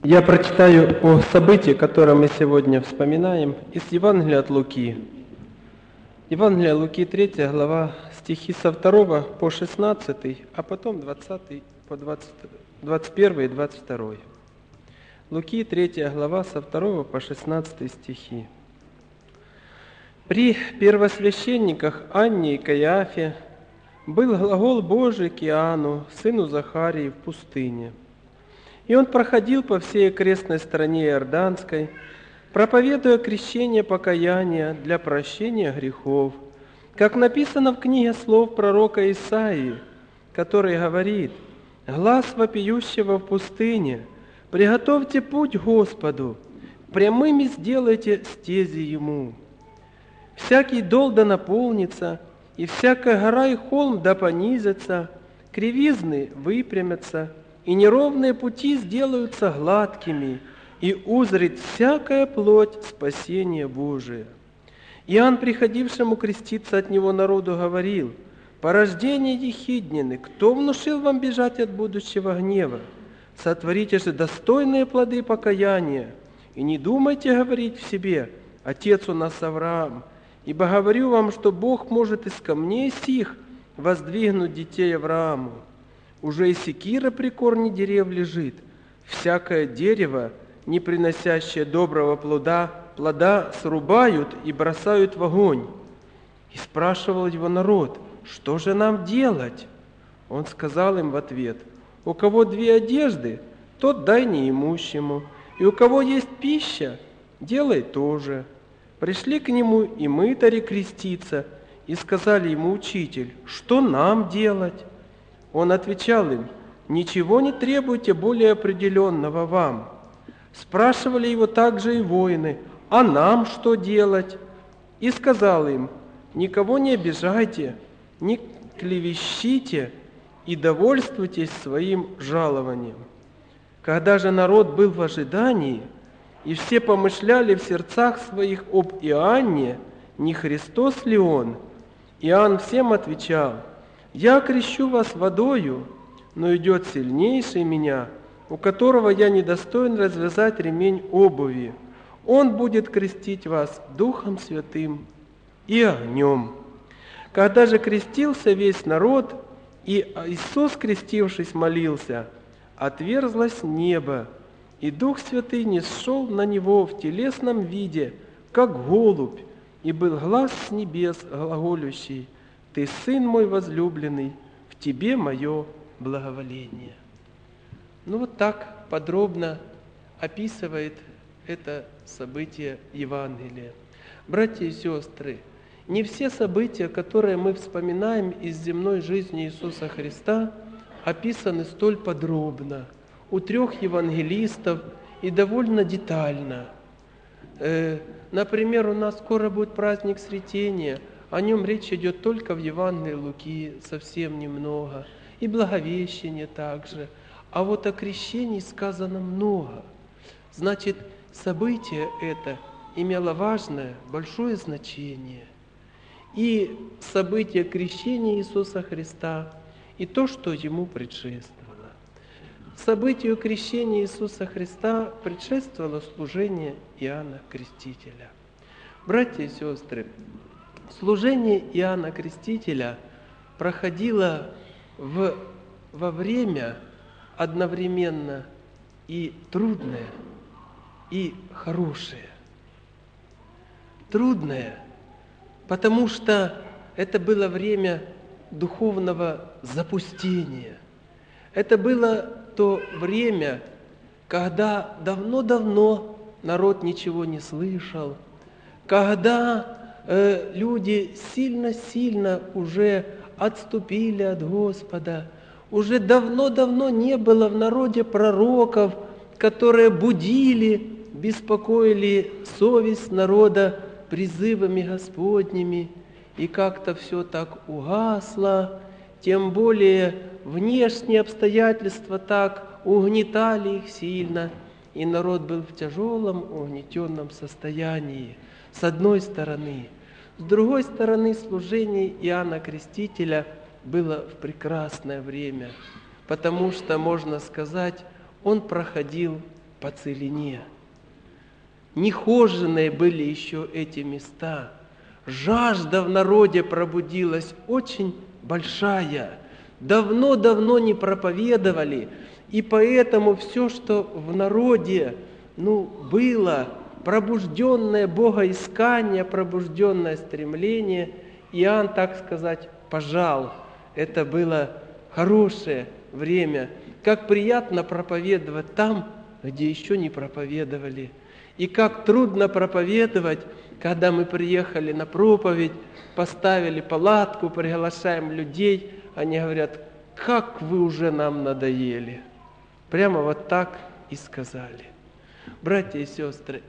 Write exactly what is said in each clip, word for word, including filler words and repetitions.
Я прочитаю о событии, которое мы сегодня вспоминаем, из Евангелия от Луки. Евангелие от Луки, третья глава, стихи со второго по шестнадцатый, а потом двадцатый по двадцать, двадцать первый и двадцать второй. Луки, третья глава, со второго по шестнадцатый стихи. При первосвященниках Анне и Каиафе был глагол Божий к Иоанну, сыну Захарии, в пустыне. И он проходил по всей окрестной стране Иорданской, проповедуя крещение покаяния для прощения грехов, как написано в книге слов пророка Исаии, который говорит: «Глас вопиющего в пустыне, приготовьте путь Господу, прямыми сделайте стези Ему. Всякий дол да наполнится, и всякая гора и холм да понизятся, кривизны выпрямятся, и неровные пути сделаются гладкими, и узрит всякая плоть спасение Божие». Иоанн, приходившему креститься от него народу, говорил: «Порождение ехиднины, кто внушил вам бежать от будущего гнева? Сотворите же достойные плоды покаяния, и не думайте говорить в себе: Отец у нас Авраам, ибо говорю вам, что Бог может из камней сих воздвигнуть детей Аврааму. Уже и секира при корне дерев лежит. Всякое дерево, не приносящее доброго плода, плода срубают и бросают в огонь». И спрашивал его народ: «Что же нам делать?» Он сказал им в ответ: «У кого две одежды, тот дай неимущему, и у кого есть пища, делай то же». Пришли к нему и мытари креститься, и сказали ему: «Учитель, что нам делать?» Он отвечал им: «Ничего не требуйте более определенного вам». Спрашивали его также и воины: «А нам что делать?» И сказал им: «Никого не обижайте, не клевещите и довольствуйтесь своим жалованием». Когда же народ был в ожидании, и все помышляли в сердцах своих об Иоанне, не Христос ли он, Иоанн всем отвечал: «Я крещу вас водою, но идет сильнейший меня, у которого я недостоин развязать ремень обуви. Он будет крестить вас Духом Святым и огнем». Когда же крестился весь народ, и Иисус, крестившись, молился, отверзлось небо, и Дух Святый нисшел на него в телесном виде, как голубь, и был глас с небес глаголющий: «Ты Сын мой возлюбленный, в Тебе мое благоволение». Ну вот так подробно описывает это событие Евангелия. Братья и сестры, не все события, которые мы вспоминаем из земной жизни Иисуса Христа, описаны столь подробно у трех евангелистов и довольно детально. Э, например, у нас скоро будет праздник Сретения. О нем речь идет только в Евангелии Луки, совсем немного, и Благовещение также. А вот о крещении сказано много. Значит, событие это имело важное, большое значение. И событие крещения Иисуса Христа, и то, что ему предшествовало. Событию крещения Иисуса Христа предшествовало служение Иоанна Крестителя. Братья и сестры, служение Иоанна Крестителя проходило в, во время одновременно и трудное, и хорошее. Трудное, потому что это было время духовного запустения. Это было то время, когда давно-давно народ ничего не слышал, когда э, люди сильно-сильно уже отступили от Господа, уже давно-давно не было в народе пророков, которые будили, беспокоили совесть народа призывами Господними, и как-то все так угасло, тем более внешние обстоятельства так угнетали их сильно, и народ был в тяжелом, угнетенном состоянии, с одной стороны. С другой стороны, служение Иоанна Крестителя было в прекрасное время, потому что, можно сказать, он проходил по целине. Нехоженные были еще эти места. Жажда в народе пробудилась очень большая. Давно-давно не проповедовали, и поэтому все, что в народе ну, было, пробужденное богоискание, пробужденное стремление, Иоанн, так сказать, пожал. Это было хорошее время. Как приятно проповедовать там, где еще не проповедовали. И как трудно проповедовать, когда мы приехали на проповедь, поставили палатку, приглашаем людей, они говорят: как вы уже нам надоели. Прямо вот так и сказали. Братья и сестры,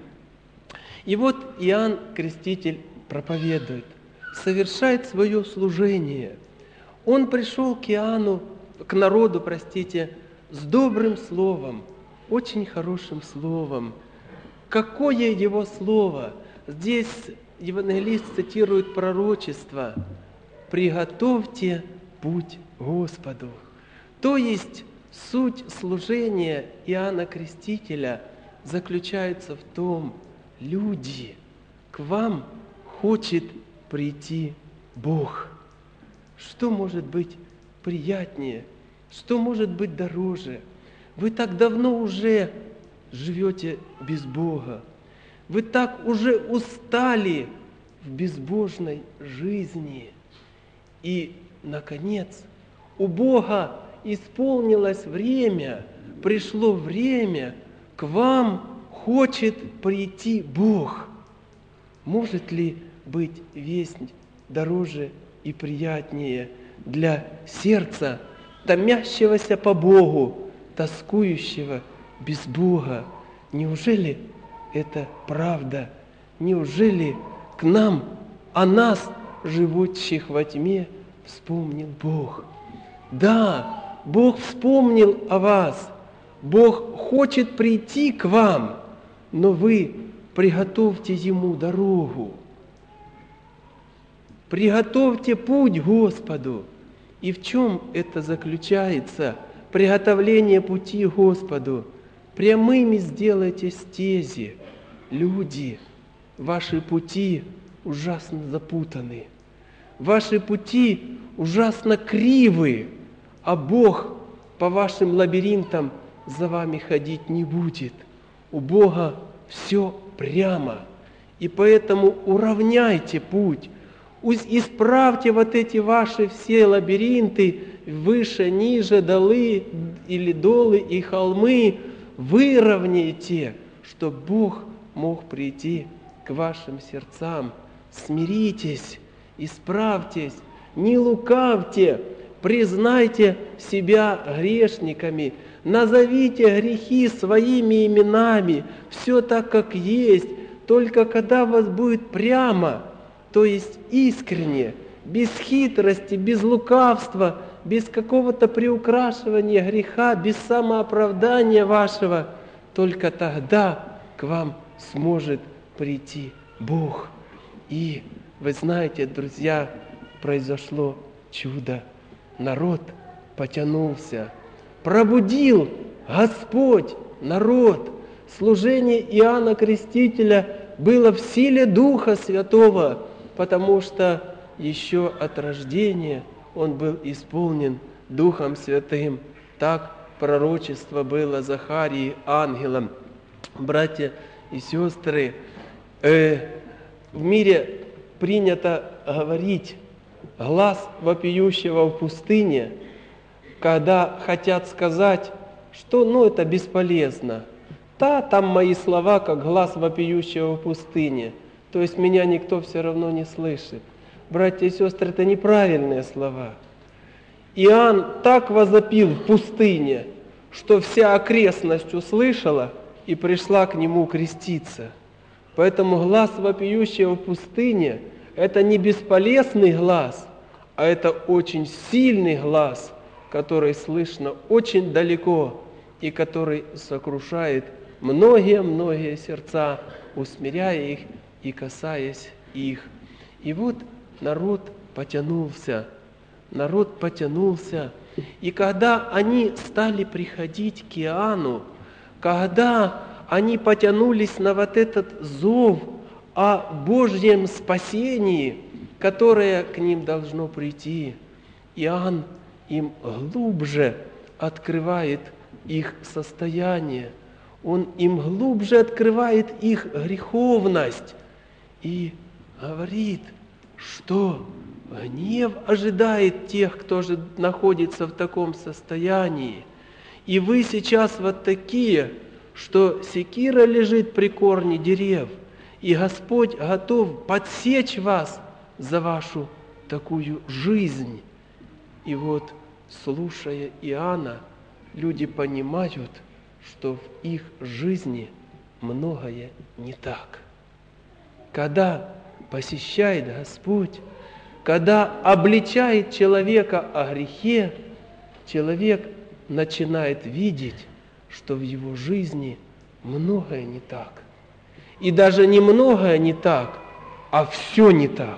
и вот Иоанн Креститель проповедует, совершает свое служение. Он пришел к Иоанну, к народу, простите, с добрым словом, очень хорошим словом. Какое его слово? Здесь евангелист цитирует пророчество: «Приготовьте путь Господу». То есть суть служения Иоанна Крестителя заключается в том: люди, к вам хочет прийти Бог. Что может быть приятнее? Что может быть дороже? Вы так давно уже живете без Бога. Вы так уже устали в безбожной жизни. И, наконец, у Бога исполнилось время, пришло время, к вам хочет прийти Бог. Может ли быть весть дороже и приятнее для сердца, томящегося по Богу, тоскующего без Бога? Неужели это правда? Неужели к нам, о нас, живущих во тьме, вспомнил Бог? Да, Бог вспомнил о вас. Бог хочет прийти к вам, но вы приготовьте Ему дорогу. Приготовьте путь Господу. И в чем это заключается? Приготовление пути Господу. Прямыми сделайте стези. Люди, ваши пути ужасно запутаны. Ваши пути ужасно кривы, а Бог по вашим лабиринтам за вами ходить не будет. У Бога все прямо. И поэтому уравняйте путь. Исправьте вот эти ваши все лабиринты, выше, ниже, долы или долы и холмы, выровняйте, чтобы Бог мог прийти к вашим сердцам. Смиритесь, исправьтесь, не лукавьте, признайте себя грешниками, назовите грехи своими именами, все так, как есть, только когда у вас будет прямо, то есть искренне, без хитрости, без лукавства, без какого-то приукрашивания греха, без самооправдания вашего, только тогда к вам сможет прийти Бог. И вы знаете, друзья, произошло чудо. Народ потянулся, пробудил Господь народ. Служение Иоанна Крестителя было в силе Духа Святого, потому что еще от рождения он был исполнен Духом Святым. Так пророчество было Захарии ангелом. Братья и сестры, э, в мире принято говорить глаз вопиющего в пустыне, когда хотят сказать, что ну, это бесполезно. Да, там мои слова, как глаз вопиющего в пустыне. То есть меня никто все равно не слышит. Братья и сестры, это неправильные слова. Иоанн так возопил в пустыне, что вся окрестность услышала и пришла к нему креститься. Поэтому глаз вопиющего в пустыне – это не бесполезный глаз, а это очень сильный глаз, который слышно очень далеко и который сокрушает многие-многие сердца, усмиряя их и касаясь их. И вот народ потянулся, народ потянулся. И когда они стали приходить к Иоанну, когда они потянулись на вот этот зов о Божьем спасении, которое к ним должно прийти, Иоанн им глубже открывает их состояние, он им глубже открывает их греховность и говорит, что гнев ожидает тех, кто же находится в таком состоянии. И вы сейчас вот такие, что секира лежит при корне дерев, и Господь готов подсечь вас за вашу такую жизнь. И вот, слушая Иоанна, люди понимают, что в их жизни многое не так. Когда посещает Господь, когда обличает человека о грехе, человек начинает видеть, что в его жизни многое не так. И даже не многое не так, а все не так.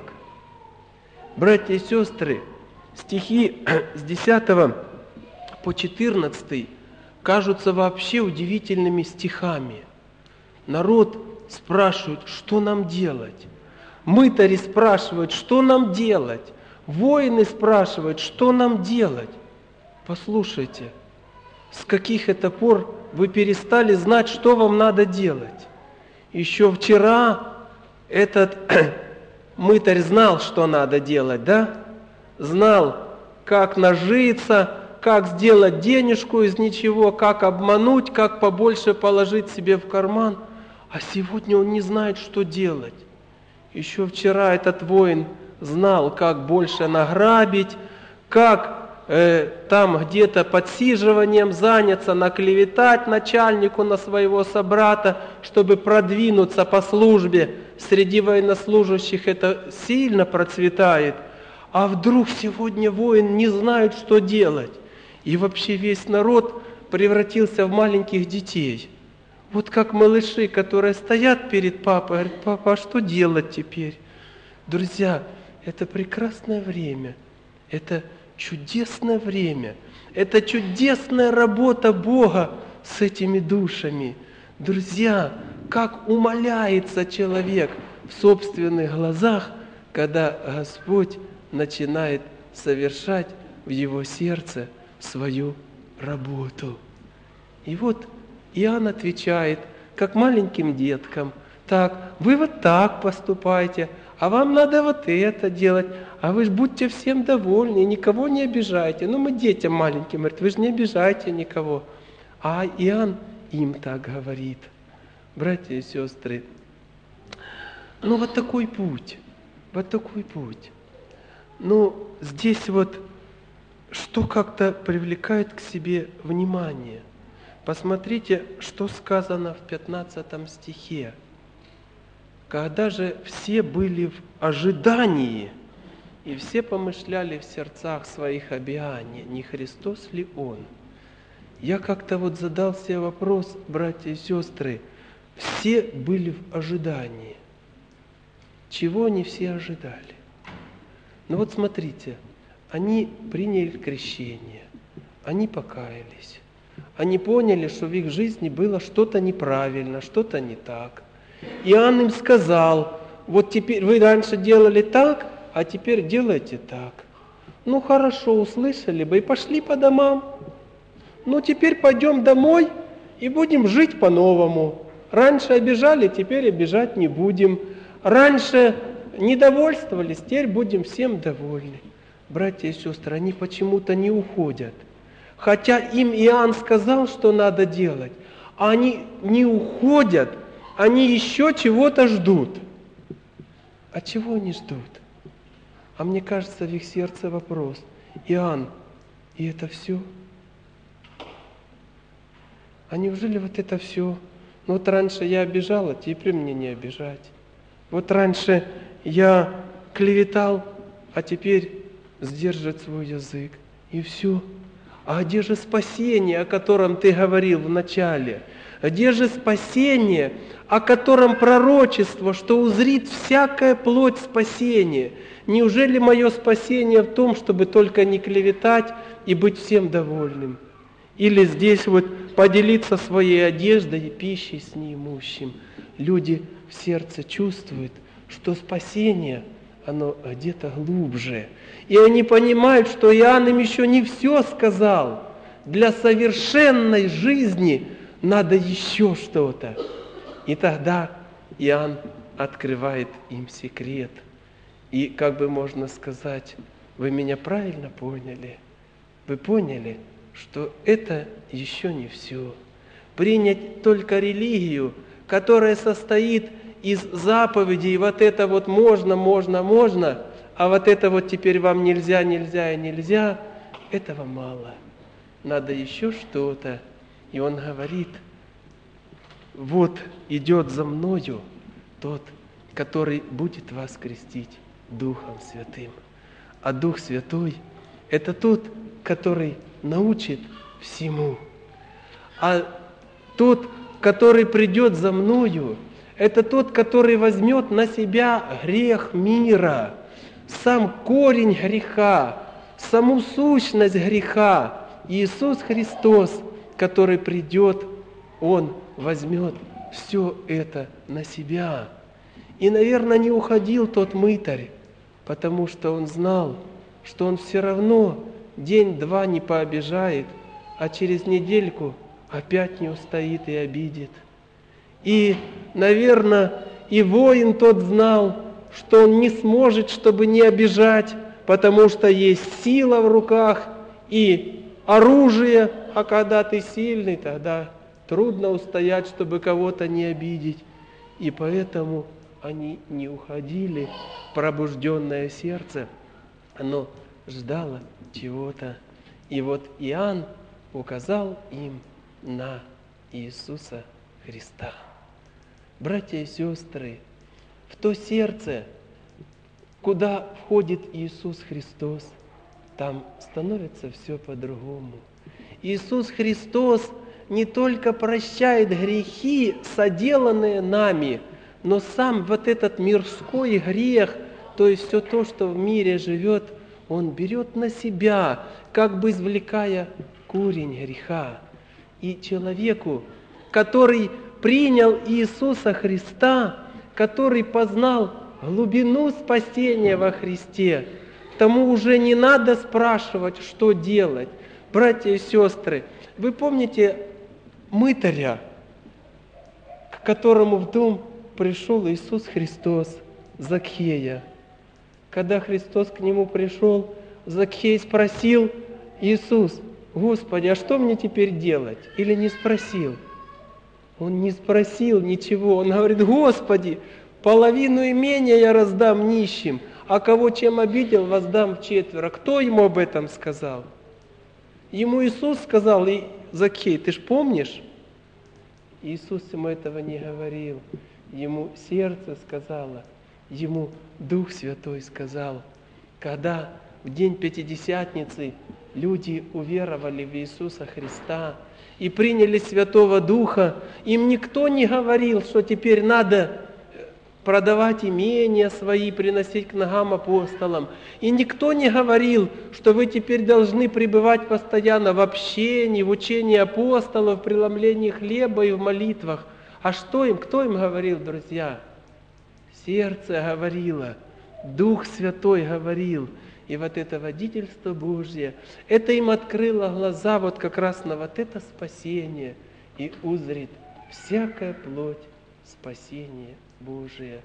Братья и сестры, стихи с десятого по четырнадцатый кажутся вообще удивительными стихами. Народ спрашивает, что нам делать? Мытари спрашивают, что нам делать? Воины спрашивают, что нам делать? Послушайте, с каких это пор вы перестали знать, что вам надо делать? Еще вчера этот мытарь знал, что надо делать, да? Знал, как нажиться, как сделать денежку из ничего, как обмануть, как побольше положить себе в карман. А сегодня он не знает, что делать. Еще вчера этот воин знал, как больше награбить, как э, там где-то подсиживанием заняться, наклеветать начальнику на своего собрата, чтобы продвинуться по службе. Среди военнослужащих это сильно процветает. А вдруг сегодня воин не знает, что делать. И вообще весь народ превратился в маленьких детей. Вот как малыши, которые стоят перед папой, говорят, папа, а что делать теперь? Друзья, это прекрасное время, это чудесное время, это чудесная работа Бога с этими душами. Друзья, как умаляется человек в собственных глазах, когда Господь начинает совершать в его сердце свою работу. И вот Иоанн отвечает, как маленьким деткам, так, вы вот так поступайте, а вам надо вот это делать, а вы же будьте всем довольны, никого не обижайте. Ну, мы детям маленьким, говорит, вы же не обижайте никого. А Иоанн им так говорит. Братья и сестры, ну вот такой путь, вот такой путь. Ну, здесь вот что как-то привлекает к себе внимание. Посмотрите, что сказано в пятнадцатом стихе. Когда же все были в ожидании, и все помышляли в сердцах своих об Иоанне, не Христос ли Он? Я как-то вот задал себе вопрос, братья и сестры, все были в ожидании. Чего они все ожидали? Ну вот смотрите, они приняли крещение, они покаялись. Они поняли, что в их жизни было что-то неправильно, что-то не так. Иоанн им сказал, вот теперь вы раньше делали так, а теперь делайте так. Ну хорошо, услышали бы и пошли по домам. Ну теперь пойдем домой и будем жить по-новому. Раньше обижали, теперь обижать не будем. Раньше недовольствовались, теперь будем всем довольны. Братья и сестры, они почему-то не уходят. Хотя им Иоанн сказал, что надо делать, а они не уходят, они еще чего-то ждут. А чего они ждут? А мне кажется, в их сердце вопрос. Иоанн, и это все? А неужели вот это все? Ну вот раньше я обижала, теперь мне не обижать. Вот раньше я клеветал, а теперь сдержать свой язык. И все. А где же спасение, о котором ты говорил в начале? Где же спасение, о котором пророчество, что узрит всякая плоть спасения? Неужели мое спасение в том, чтобы только не клеветать и быть всем довольным? Или здесь вот поделиться своей одеждой и пищей с неимущим. Люди в сердце чувствуют, что спасение, оно где-то глубже. И они понимают, что Иоанн им еще не все сказал. Для совершенной жизни надо еще что-то. И тогда Иоанн открывает им секрет. И как бы можно сказать, вы меня правильно поняли? Вы поняли, что это еще не все. Принять только религию, которая состоит из заповедей, вот это вот можно, можно, можно, а вот это вот теперь вам нельзя, нельзя и нельзя, этого мало. Надо еще что-то. И он говорит, вот идет за мною тот, который будет вас крестить Духом Святым. А Дух Святой – это тот, который научит всему. А тот, который придет за мною, это тот, который возьмет на себя грех мира, сам корень греха, саму сущность греха. Иисус Христос, который придет, Он возьмет все это на себя. И, наверное, не уходил тот мытарь, потому что он знал, что он все равно день-два не пообижает, а через недельку опять не устоит и обидит. И, наверное, и воин тот знал, что он не сможет, чтобы не обижать, потому что есть сила в руках и оружие, а когда ты сильный, тогда трудно устоять, чтобы кого-то не обидеть. И поэтому они не уходили, пробужденное сердце, оно ждало чего-то. И вот Иоанн указал им на Иисуса Христа. Братья и сестры, в то сердце, куда входит Иисус Христос, там становится все по-другому. Иисус Христос не только прощает грехи, соделанные нами, но сам вот этот мирской грех, то есть все то, что в мире живет, Он берет на себя, как бы извлекая корень греха. И человеку, который принял Иисуса Христа, который познал глубину спасения во Христе, тому уже не надо спрашивать, что делать. Братья и сестры, вы помните мытаря, к которому в дом пришел Иисус Христос, Закхея? Когда Христос к нему пришел, Закхей спросил: Иисус, Господи, а что мне теперь делать? Или не спросил? Он не спросил ничего. Он говорит: Господи, половину имения я раздам нищим, а кого чем обидел, воздам вчетверо. Кто ему об этом сказал? Ему Иисус сказал: и Закхей, ты ж помнишь? Иисус ему этого не говорил. Ему сердце сказало, ему Дух Святой сказал. Когда в день Пятидесятницы люди уверовали в Иисуса Христа и приняли Святого Духа, им никто не говорил, что теперь надо продавать имения свои, приносить к ногам апостолам. И никто не говорил, что вы теперь должны пребывать постоянно в общении, в учении апостолов, в преломлении хлеба и в молитвах. А что им, кто им говорил, друзья? Сердце говорило, Дух Святой говорил. И вот это водительство Божье, это им открыло глаза вот как раз на вот это спасение. И узрит всякая плоть спасение Божие.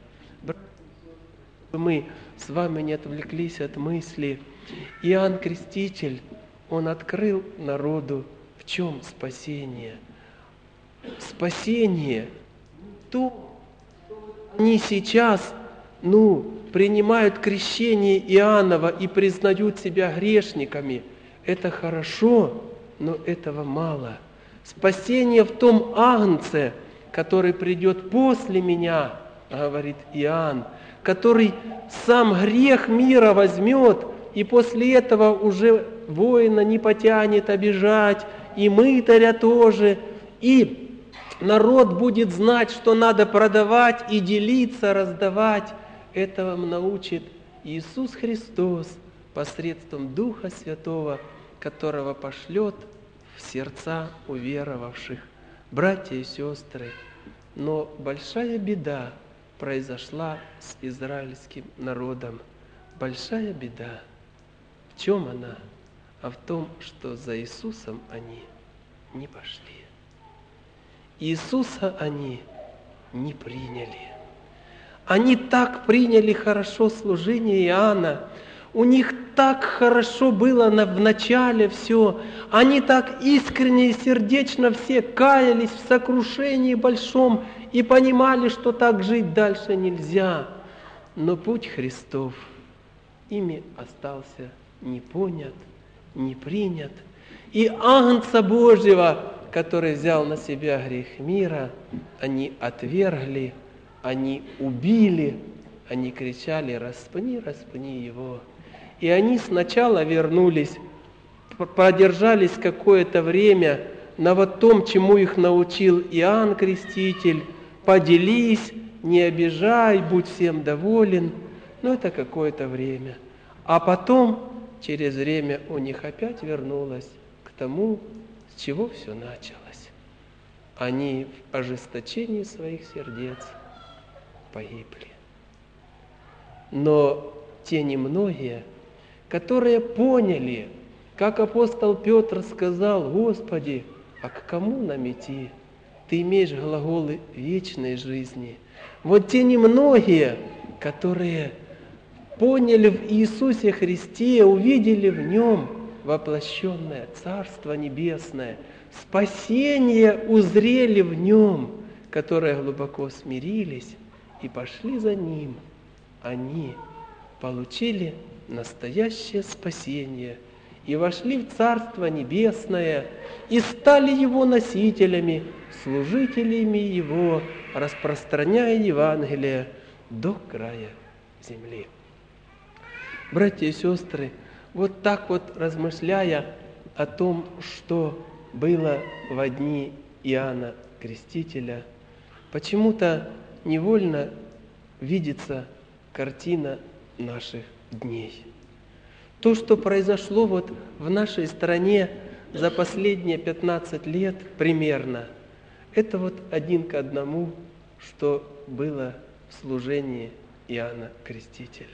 Мы с вами не отвлеклись от мысли. Иоанн Креститель, он открыл народу в чем спасение. Спасение, то они сейчас, ну, принимают крещение Иоаннова и признают себя грешниками. Это хорошо, но этого мало. Спасение в том агнце, который придет после меня, говорит Иоанн, который сам грех мира возьмет, и после этого уже воина не потянет обижать, и мытаря тоже, и народ будет знать, что надо продавать и делиться, раздавать. Этого научит Иисус Христос посредством Духа Святого, которого пошлет в сердца уверовавших, братья и сестры. Но большая беда произошла с израильским народом. Большая беда. В чем она? А в том, что за Иисусом они не пошли. Иисуса они не приняли. Они так приняли хорошо служение Иоанна, у них так хорошо было в начале все, они так искренне и сердечно все каялись в сокрушении большом и понимали, что так жить дальше нельзя. Но путь Христов ими остался не понят, не принят. И Агнца Божьего, который взял на себя грех мира, они отвергли, они убили, они кричали: «Распни, распни его». И они сначала вернулись, продержались какое-то время на вот том, чему их научил Иоанн Креститель: поделись, не обижай, будь всем доволен. Но это какое-то время. А потом, через время, у них опять вернулось к тому, с чего все началось. Они в ожесточении своих сердец погибли. Но те немногие, которые поняли, как апостол Петр сказал: «Господи, а к кому нам идти? Ты имеешь глаголы вечной жизни». Вот те немногие, которые поняли в Иисусе Христе, увидели в Нем воплощенное Царство Небесное, спасение узрели в Нем, которые глубоко смирились и пошли за Ним, они получили настоящее спасение и вошли в Царство Небесное и стали Его носителями, служителями Его, распространяя Евангелие до края земли. Братья и сестры, вот так вот размышляя о том, что было во дни Иоанна Крестителя, почему-то невольно видится картина наших дней. То, что произошло вот в нашей стране за последние пятнадцать лет примерно, это вот один к одному, что было в служении Иоанна Крестителя.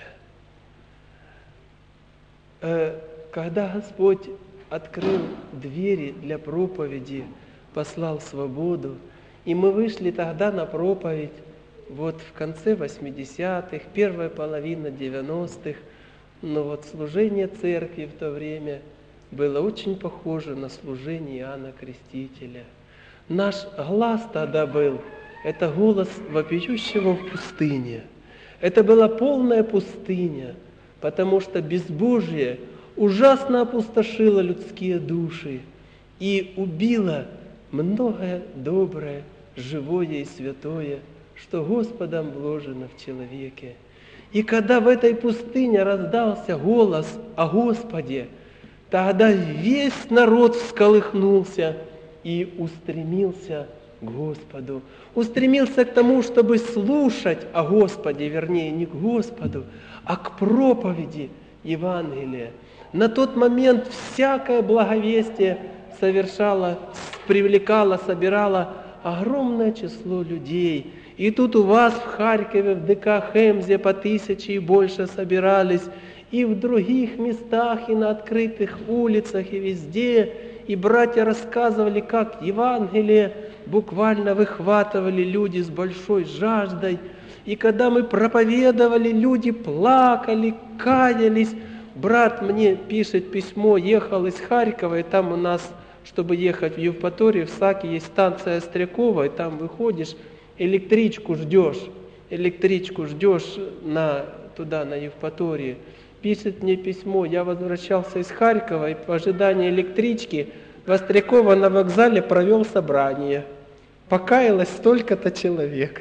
Когда Господь открыл двери для проповеди, послал свободу, и мы вышли тогда на проповедь, вот в конце восьмидесятых, первая половина девяностых, но вот служение церкви в то время было очень похоже на служение Иоанна Крестителя. Наш глаз тогда был, это голос вопиющего в пустыне. Это была полная пустыня, потому что безбожие ужасно опустошило людские души и убило многое доброе, живое и святое, что Господом вложено в человеке. И когда в этой пустыне раздался голос о Господе, тогда весь народ всколыхнулся и устремился к Господу. Устремился к тому, чтобы слушать о Господе, вернее, не к Господу, а к проповеди Евангелия. На тот момент всякое благовестие совершало, привлекало, собирало огромное число людей. И тут у вас в Харькове, в ДК Хемзе по тысяче и больше собирались, и в других местах, и на открытых улицах, и везде. И братья рассказывали, как Евангелие буквально выхватывали люди с большой жаждой. И когда мы проповедовали, люди плакали, каялись. Брат мне пишет письмо, ехал из Харькова, и там у нас, чтобы ехать в Евпаторию, в Саке есть станция Острякова, и там выходишь, электричку ждешь, электричку ждешь на, туда, на Евпаторию. Пишет мне письмо, я возвращался из Харькова, и в ожидании электрички в Остряково на вокзале провел собрание. Покаялось столько-то человек.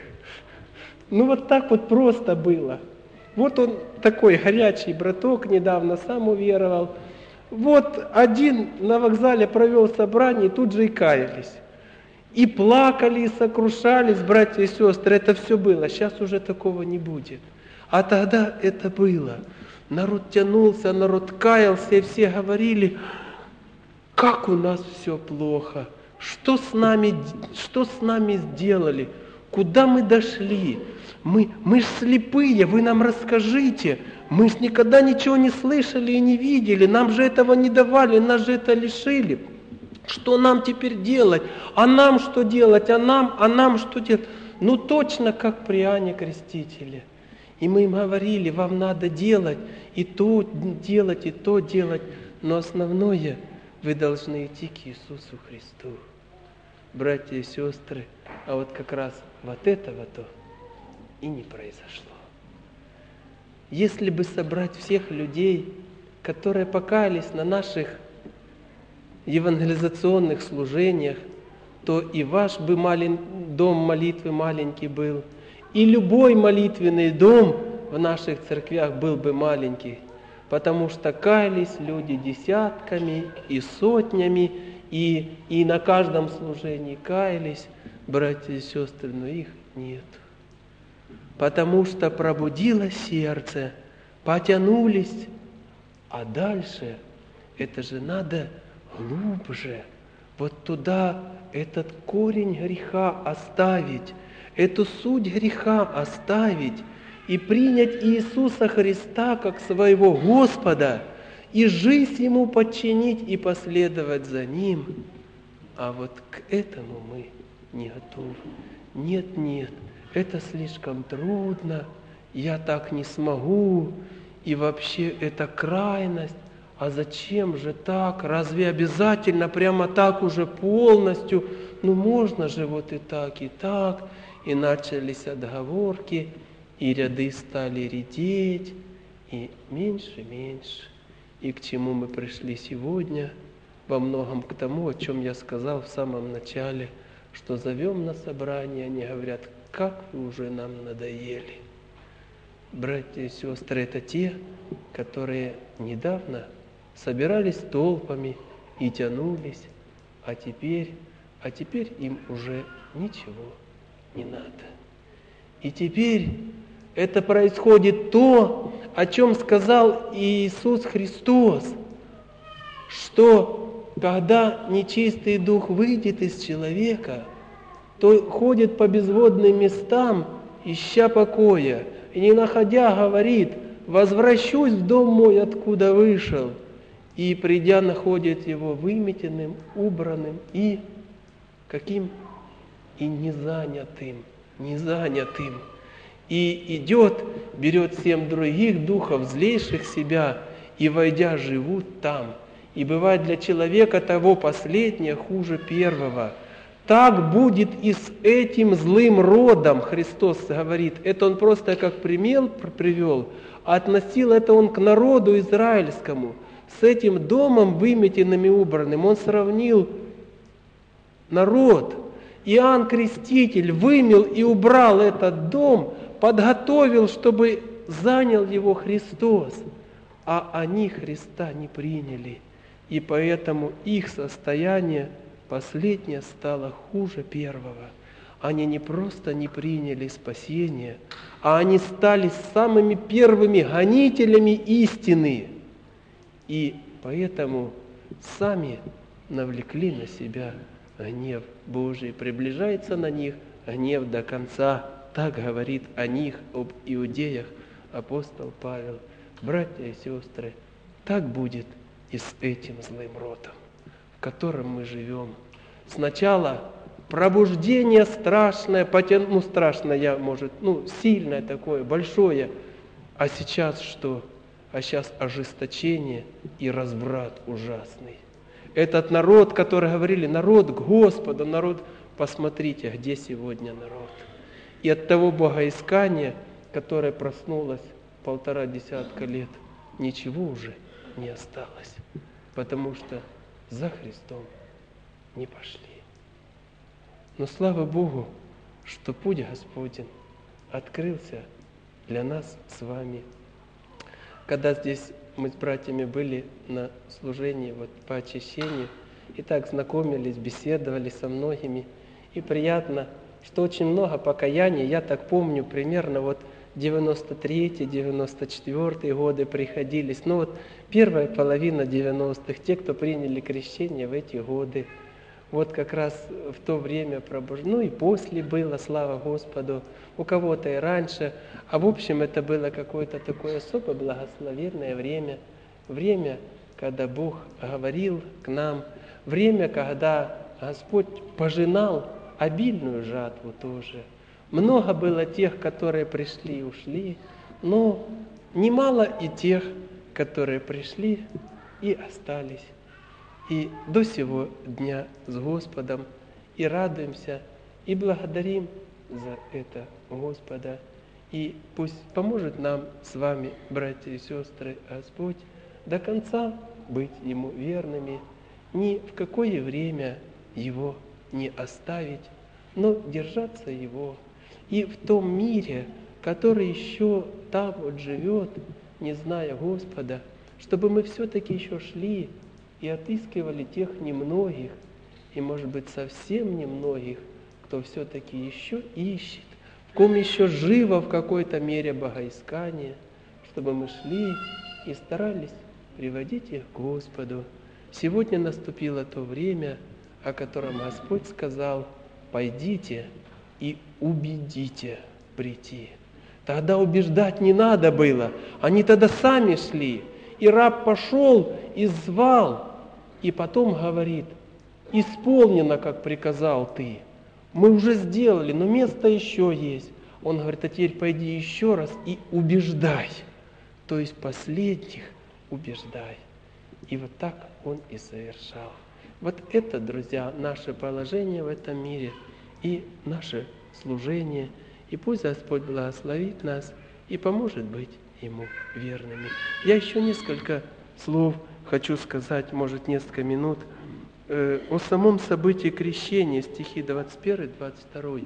Ну вот так вот просто было. Вот он такой горячий браток, недавно сам уверовал. Вот один на вокзале провел собрание, и тут же и каялись. И плакали, и сокрушались, братья и сестры, это все было. Сейчас уже такого не будет. А тогда это было. Народ тянулся, народ каялся, и все говорили: как у нас все плохо, что с нами, что с нами сделали, куда мы дошли. Мы, мы ж слепые, вы нам расскажите. Мы ж никогда ничего не слышали и не видели, нам же этого не давали, нас же это лишили. Что нам теперь делать? А нам что делать? А нам, а нам что делать? Ну точно как при Иоанне Крестителе. И мы им говорили, вам надо делать и то делать, и то делать. Но основное, вы должны идти к Иисусу Христу. Братья и сестры, а вот как раз вот этого-то и не произошло. Если бы собрать всех людей, которые покаялись на наших евангелизационных служениях, то и ваш бы малень... дом молитвы маленький был, и любой молитвенный дом в наших церквях был бы маленький, потому что каялись люди десятками и сотнями, и, и на каждом служении каялись, братья и сестры, но их нет. Потому что пробудилось сердце, потянулись, а дальше это же надо глубже, вот туда этот корень греха оставить, эту суть греха оставить и принять Иисуса Христа как своего Господа и жизнь Ему подчинить и последовать за Ним. А вот к этому мы не готовы. Нет, нет, это слишком трудно, я так не смогу, и вообще это крайность. А зачем же так? Разве обязательно прямо так уже полностью? Ну можно же вот и так, и так. И начались отговорки, и ряды стали редеть, и меньше, меньше. И к чему мы пришли сегодня? Во многом к тому, о чем я сказал в самом начале, что зовем на собрание, они говорят, как вы уже нам надоели. Братья и сестры, это те, которые недавно собирались толпами и тянулись, а теперь, а теперь им уже ничего не надо. И теперь это происходит то, о чем сказал Иисус Христос, что когда нечистый дух выйдет из человека, то ходит по безводным местам, ища покоя, и не находя, говорит, возвращусь в дом мой, откуда вышел. И, придя, находит его выметенным, убранным и каким? И незанятым, незанятым. И идет, берет семь других духов, злейших себя, и, войдя, живут там. И бывает для человека того последнее хуже первого. Так будет и с этим злым родом, Христос говорит. Это он просто как пример привел, а относил это он к народу израильскому. С этим домом, выметенным и убранным, он сравнил народ. Иоанн Креститель вымел и убрал этот дом, подготовил, чтобы занял его Христос. А они Христа не приняли. И поэтому их состояние последнее стало хуже первого. Они не просто не приняли спасение, а они стали самыми первыми гонителями истины. И поэтому сами навлекли на себя гнев Божий. Приближается на них гнев до конца. Так говорит о них, об иудеях, апостол Павел. Братья и сестры, так будет и с этим злым родом, в котором мы живем. Сначала пробуждение страшное, потяну, ну страшное, может, ну сильное такое, большое. А сейчас что? А сейчас ожесточение и разврат ужасный. Этот народ, который говорили, народ к Господу, народ, посмотрите, где сегодня народ. И от того богоискания, которое проснулось полтора десятка лет, ничего уже не осталось, потому что за Христом не пошли. Но слава Богу, что путь Господень открылся для нас с вами. Когда здесь мы с братьями были на служении вот, по очищению, и так знакомились, беседовали со многими, и приятно, что очень много покаяний, я так помню, примерно вот девяносто третий, девяносто четвёртый годы приходились. Ну вот первая половина девяностых, те, кто приняли крещение в эти годы. Вот как раз в то время пробуждения, ну и после было, слава Господу, у кого-то и раньше. А в общем это было какое-то такое особо благословенное время. Время, когда Бог говорил к нам. Время, когда Господь пожинал обильную жатву тоже. Много было тех, которые пришли и ушли, но немало и тех, которые пришли и остались. И до сего дня с Господом, и радуемся, и благодарим за это Господа. И пусть поможет нам с вами, братья и сестры, Господь, до конца быть Ему верными, ни в какое время Его не оставить, но держаться Его. И в том мире, который еще там вот живет, не зная Господа, чтобы мы все-таки еще шли и отыскивали тех немногих, и, может быть, совсем немногих, кто все-таки еще ищет, в ком еще живо в какой-то мере богоискание, чтобы мы шли и старались приводить их к Господу. Сегодня наступило то время, о котором Господь сказал: «Пойдите и убедите прийти». Тогда убеждать не надо было, они тогда сами шли. И раб пошел и звал, и потом говорит: «Исполнено, как приказал ты». Мы уже сделали, но место еще есть. Он говорит: а теперь пойди еще раз и убеждай. То есть последних убеждай. И вот так он и совершал. Вот это, друзья, наше положение в этом мире и наше служение. И пусть Господь благословит нас и поможет быть Ему верными. Я еще несколько слов хочу сказать, может, несколько минут, э, о самом событии крещения, стихи двадцать один двадцать два.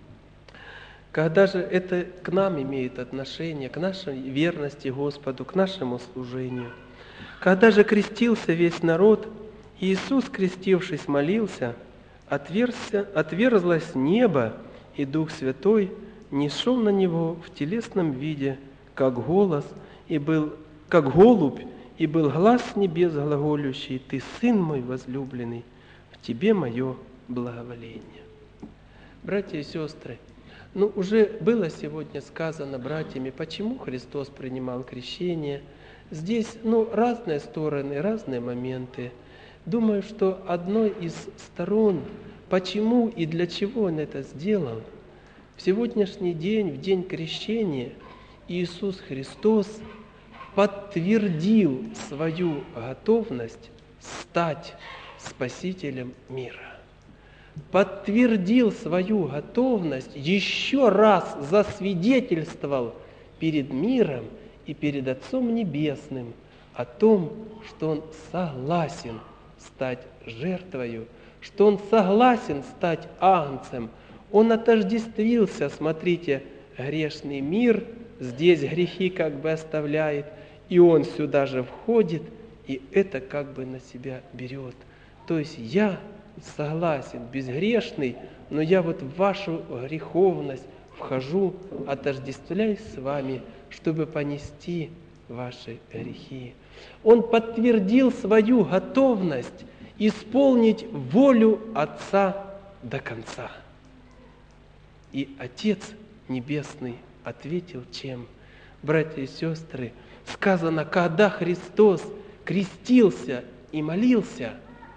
Когда же это к нам имеет отношение, к нашей верности Господу, к нашему служению. Когда же крестился весь народ, Иисус, крестившись, молился, отверзся, отверзлось небо, и Дух Святой несшел на Него в телесном виде, как голос, и был, как голубь, и был глас с небес глаголющий: «Ты, Сын мой возлюбленный, в Тебе мое благоволение». Братья и сестры, ну уже было сегодня сказано братьями, почему Христос принимал крещение. Здесь ну, разные стороны, разные моменты. Думаю, что одной из сторон, почему и для чего Он это сделал, в сегодняшний день, в день крещения, Иисус Христос подтвердил свою готовность стать Спасителем мира. Подтвердил свою готовность, еще раз засвидетельствовал перед миром и перед Отцом Небесным о том, что Он согласен стать жертвою, что Он согласен стать агнцем. Он отождествился, смотрите, грешный мир, здесь грехи как бы оставляет, и Он сюда же входит, и это как бы на себя берет. То есть я согласен, безгрешный, но я вот в вашу греховность вхожу, отождествляюсь с вами, чтобы понести ваши грехи. Он подтвердил свою готовность исполнить волю Отца до конца. И Отец Небесный ответил чем? Братья и сестры, сказано, когда Христос крестился и молился,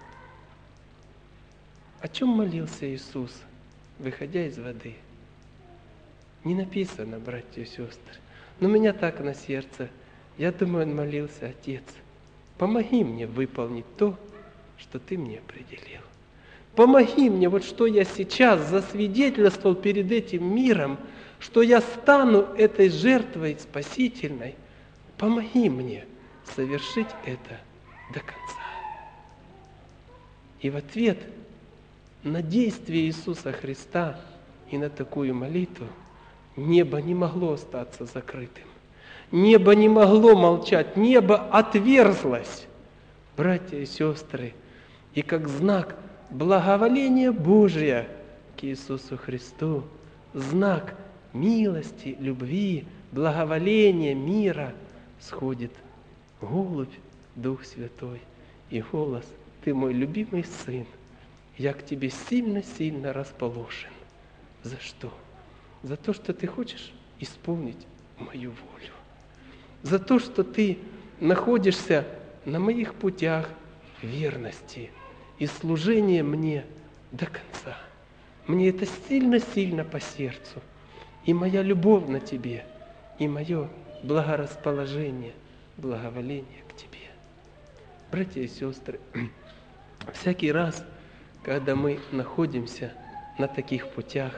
о чем молился Иисус, выходя из воды? Не написано, братья и сестры, но у меня так на сердце. Я думаю, Он молился: Отец, помоги мне выполнить то, что Ты мне определил. Помоги мне, вот что я сейчас засвидетельствовал перед этим миром, что я стану этой жертвой спасительной. Помоги мне совершить это до конца. И в ответ на действие Иисуса Христа и на такую молитву небо не могло остаться закрытым. Небо не могло молчать, небо отверзлось, братья и сестры, и как знак благоволения Божия к Иисусу Христу, знак милости, любви, благоволения, мира сходит голубь, Дух Святой и голос: «Ты мой любимый сын, я к тебе сильно-сильно расположен». За что? За то, что ты хочешь исполнить мою волю. За то, что ты находишься на моих путях верности и служения мне до конца. Мне это сильно-сильно по сердцу. И моя любовь на тебе, и мое благорасположение, благоволение к тебе. Братья и сестры, всякий раз, когда мы находимся на таких путях,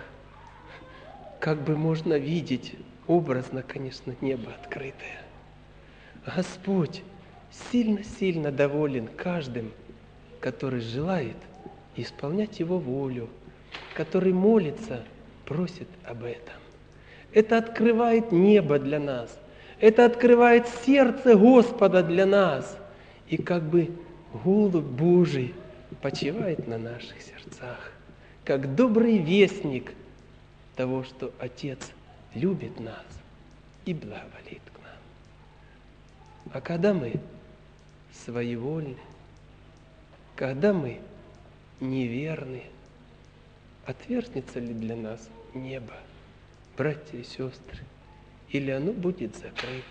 как бы можно видеть образно, конечно, небо открытое. Господь сильно-сильно доволен каждым, который желает исполнять Его волю, который молится, просит об этом. Это открывает небо для нас, это открывает сердце Господа для нас. И как бы голубь Божий почивает на наших сердцах, как добрый вестник того, что Отец любит нас и благоволит к нам. А когда мы своевольны, когда мы неверны, отвергнется ли для нас небо, братья и сестры, или оно будет закрыто?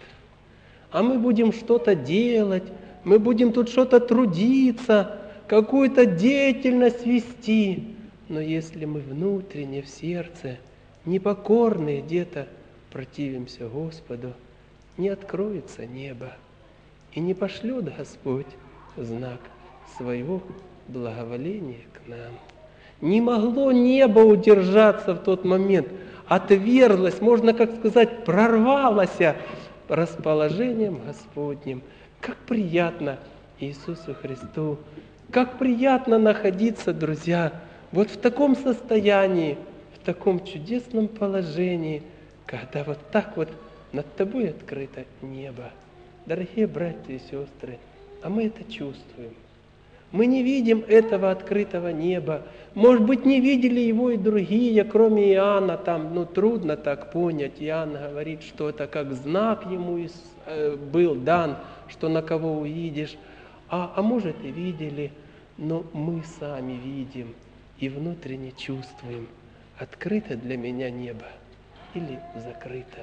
А мы будем что-то делать, мы будем тут что-то трудиться, какую-то деятельность вести. Но если мы внутренне в сердце непокорные где-то противимся Господу, не откроется небо, и не пошлет Господь знак своего благоволения к нам. Не могло небо удержаться в тот момент, отверзлось, можно как сказать, прорвалось расположением Господним. Как приятно Иисусу Христу, как приятно находиться, друзья, вот в таком состоянии, в таком чудесном положении, когда вот так вот над тобой открыто небо. Дорогие братья и сестры, а мы это чувствуем. Мы не видим этого открытого неба. Может быть, не видели его и другие, кроме Иоанна. Там, ну, трудно так понять. Иоанн говорит, что это как знак ему был дан, что на кого увидишь. А, а может, и видели, но мы сами видим и внутренне чувствуем, открыто для меня небо или закрыто.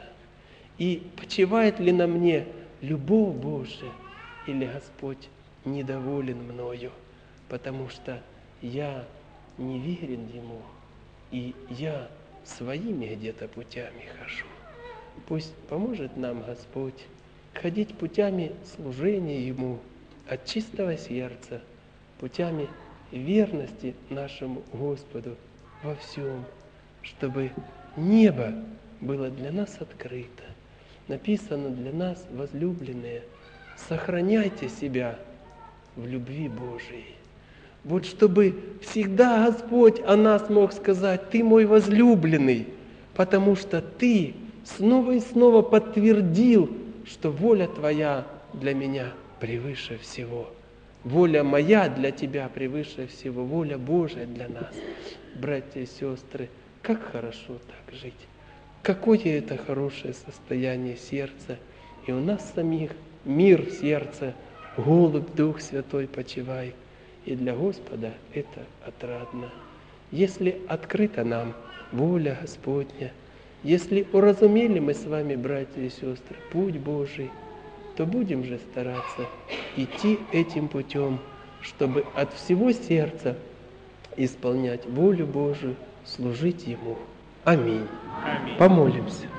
И почивает ли на мне любовь Божия, или Господь недоволен мною, потому что я не верен Ему, и я своими где-то путями хожу. Пусть поможет нам Господь ходить путями служения Ему от чистого сердца, путями верности нашему Господу во всем, чтобы небо было для нас открыто. Написано для нас, возлюбленные, сохраняйте себя в любви Божией. Вот чтобы всегда Господь о нас мог сказать: ты мой возлюбленный, потому что ты снова и снова подтвердил, что воля твоя для меня превыше всего. Воля моя для тебя превыше всего, воля Божия для нас. Братья и сестры, как хорошо так жить. Какое это хорошее состояние сердца. И у нас самих мир в сердце, голубь, Дух Святой почивай. И для Господа это отрадно. Если открыта нам воля Господня, если уразумели мы с вами, братья и сестры, путь Божий, то будем же стараться идти этим путем, чтобы от всего сердца исполнять волю Божию, служить Ему. Аминь. Аминь. Помолимся.